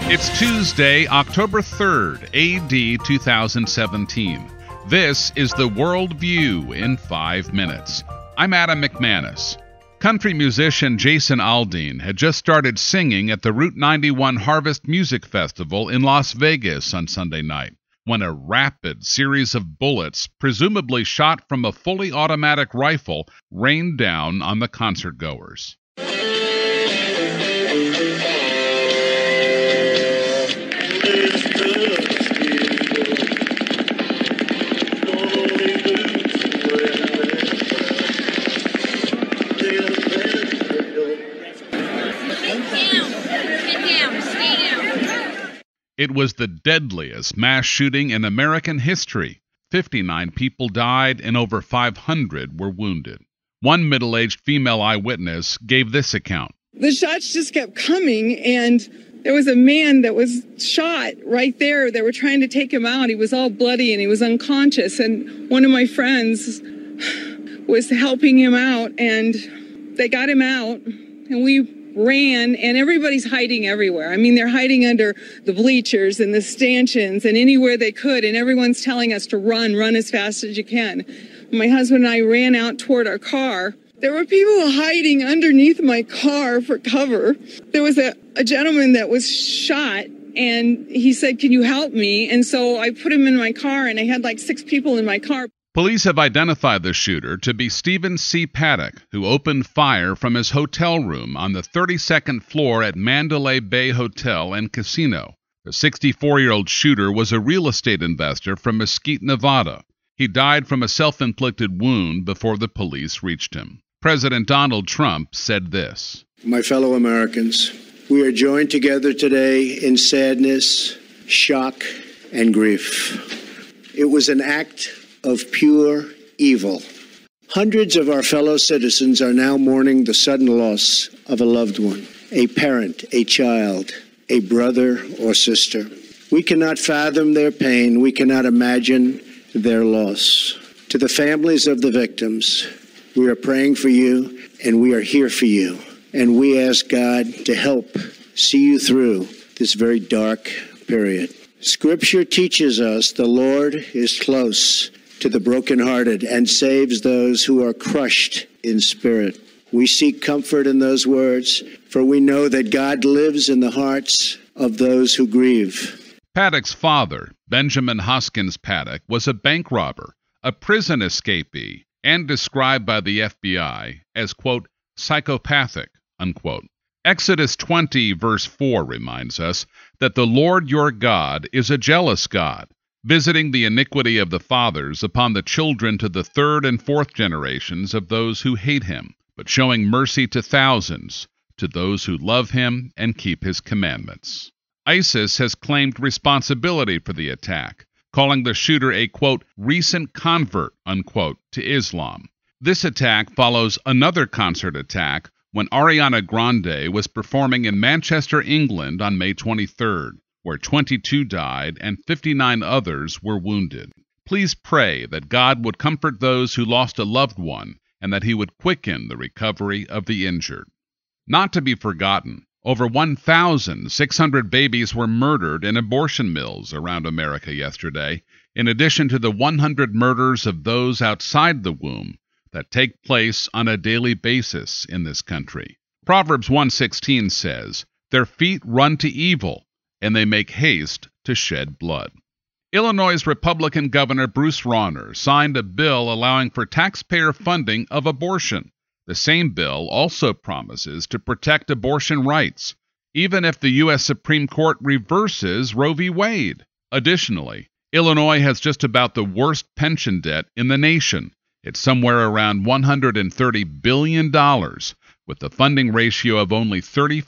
It's Tuesday, October 3rd, AD 2017. This is the World View in 5 minutes. I'm Adam McManus. Country musician Jason Aldean had just started singing at the Route 91 Harvest Music Festival in Las Vegas on Sunday night, when a rapid series of bullets, presumably shot from a fully automatic rifle, rained down on the concertgoers. It was the deadliest mass shooting in American history. 59 people died and over 500 were wounded. One middle-aged female eyewitness gave this account. The shots just kept coming, and there was a man that was shot right there. They were trying to take him out. He was all bloody and he was unconscious. And one of my friends was helping him out, and they got him out, and we ran, and everybody's hiding everywhere. I mean, they're hiding under the bleachers and the stanchions and anywhere they could, and everyone's telling us to run as fast as you can. My husband and I ran out toward our car. There were people hiding underneath my car for cover. There was a gentleman that was shot, and he said, "Can you help me?" And so I put him in my car, and I had like 6 people in my car. Police have identified the shooter to be Stephen C. Paddock, who opened fire from his hotel room on the 32nd floor at Mandalay Bay Hotel and Casino. The 64-year-old shooter was a real estate investor from Mesquite, Nevada. He died from a self-inflicted wound before the police reached him. President Donald Trump said this. My fellow Americans, we are joined together today in sadness, shock, and grief. It was an act of pure evil. Hundreds of our fellow citizens are now mourning the sudden loss of a loved one, a parent, a child, a brother or sister. We cannot fathom their pain. We cannot imagine their loss. To the families of the victims, we are praying for you, and we are here for you. And we ask God to help see you through this very dark period. Scripture teaches us the Lord is close to the brokenhearted and saves those who are crushed in spirit. We seek comfort in those words, for we know that God lives in the hearts of those who grieve. Paddock's father, Benjamin Hoskins Paddock, was a bank robber, a prison escapee, and described by the FBI as, quote, psychopathic, unquote. Exodus 20, verse 4 reminds us that the Lord your God is a jealous God, visiting the iniquity of the fathers upon the children to the 3rd and 4th generations of those who hate him, but showing mercy to thousands, to those who love him and keep his commandments. ISIS has claimed responsibility for the attack, calling the shooter a, quote, recent convert, unquote, to Islam. This attack follows another concert attack when Ariana Grande was performing in Manchester, England on May 23rd. Where 22 died and 59 others were wounded. Please pray that God would comfort those who lost a loved one and that he would quicken the recovery of the injured. Not to be forgotten, over 1,600 babies were murdered in abortion mills around America yesterday, in addition to the 100 murders of those outside the womb that take place on a daily basis in this country. Proverbs 1:16 says, "Their feet run to evil, and they make haste to shed blood." Illinois' Republican Governor Bruce Rauner signed a bill allowing for taxpayer funding of abortion. The same bill also promises to protect abortion rights, even if the U.S. Supreme Court reverses Roe v. Wade. Additionally, Illinois has just about the worst pension debt in the nation. It's somewhere around $130 billion, with the funding ratio of only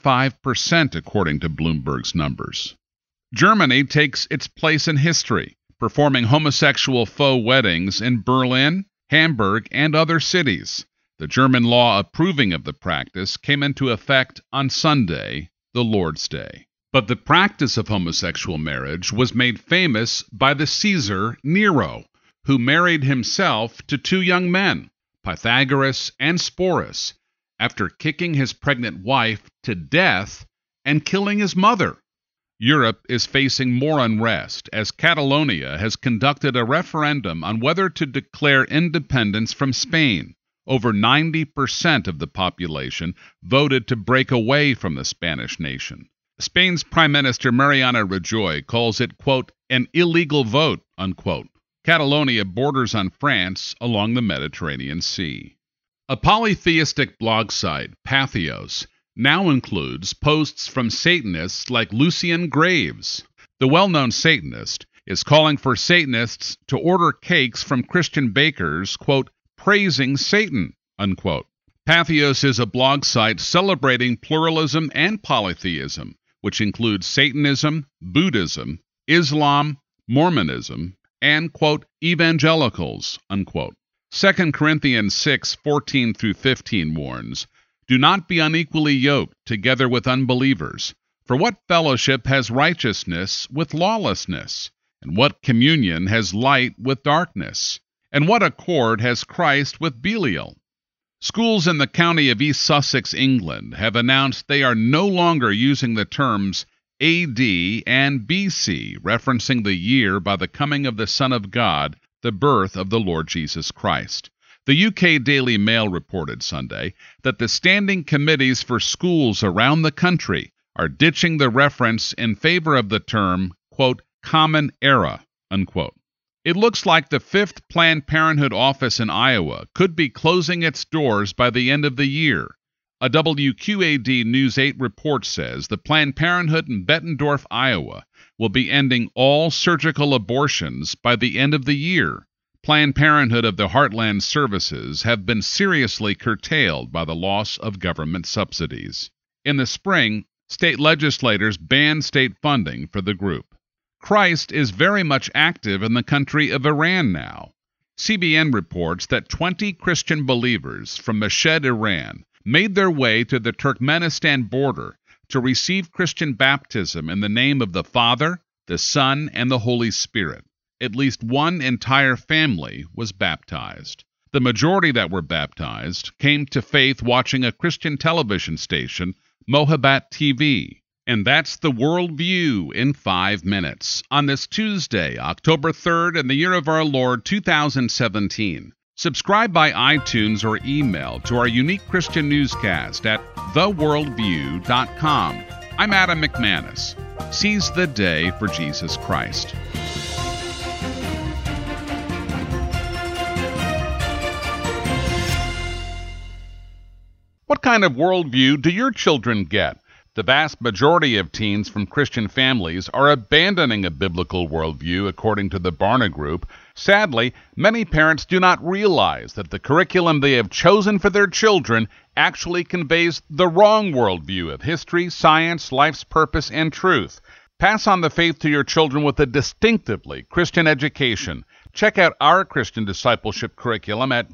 35% according to Bloomberg's numbers. Germany takes its place in history, performing homosexual faux weddings in Berlin, Hamburg, and other cities. The German law approving of the practice came into effect on Sunday, the Lord's Day. But the practice of homosexual marriage was made famous by the Caesar Nero, who married himself to 2 young men, Pythagoras and Sporus, after kicking his pregnant wife to death and killing his mother. Europe is facing more unrest as Catalonia has conducted a referendum on whether to declare independence from Spain. Over 90% of the population voted to break away from the Spanish nation. Spain's Prime Minister Mariano Rajoy calls it, quote, an illegal vote, unquote. Catalonia borders on France along the Mediterranean Sea. A polytheistic blog site, Patheos, now includes posts from Satanists like Lucian Graves. The well-known Satanist is calling for Satanists to order cakes from Christian bakers, quote, praising Satan, unquote. Patheos is a blog site celebrating pluralism and polytheism, which includes Satanism, Buddhism, Islam, Mormonism, and, quote, evangelicals, unquote. 2 Corinthians 6:14-15 warns, do not be unequally yoked together with unbelievers. For what fellowship has righteousness with lawlessness? And what communion has light with darkness? And what accord has Christ with Belial? Schools in the county of East Sussex, England, have announced they are no longer using the terms AD and BC, referencing the year by the coming of the Son of God, the birth of the Lord Jesus Christ. The UK Daily Mail reported Sunday that the standing committees for schools around the country are ditching the reference in favor of the term, quote, common era, unquote. It looks like the 5th Planned Parenthood office in Iowa could be closing its doors by the end of the year. A WQAD News 8 report says the Planned Parenthood in Bettendorf, Iowa, will be ending all surgical abortions by the end of the year. Planned Parenthood of the Heartland services have been seriously curtailed by the loss of government subsidies. In the spring, state legislators banned state funding for the group. Christ is very much active in the country of Iran now. CBN reports that 20 Christian believers from Meshed, Iran, made their way to the Turkmenistan border to receive Christian baptism in the name of the Father, the Son, and the Holy Spirit. At least one entire family was baptized. The majority that were baptized came to faith watching a Christian television station, Mohabbat TV. And that's the Worldview in 5 minutes on this Tuesday, October 3rd, in the year of our Lord 2017. Subscribe by iTunes or email to our unique Christian newscast at theworldview.com. I'm Adam McManus. Seize the day for Jesus Christ. What kind of worldview do your children get? The vast majority of teens from Christian families are abandoning a biblical worldview, according to the Barna Group. Sadly, many parents do not realize that the curriculum they have chosen for their children actually conveys the wrong worldview of history, science, life's purpose, and truth. Pass on the faith to your children with a distinctively Christian education. Check out our Christian discipleship curriculum at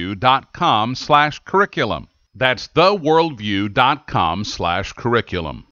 theworldview.com/curriculum. That's theworldview.com/curriculum.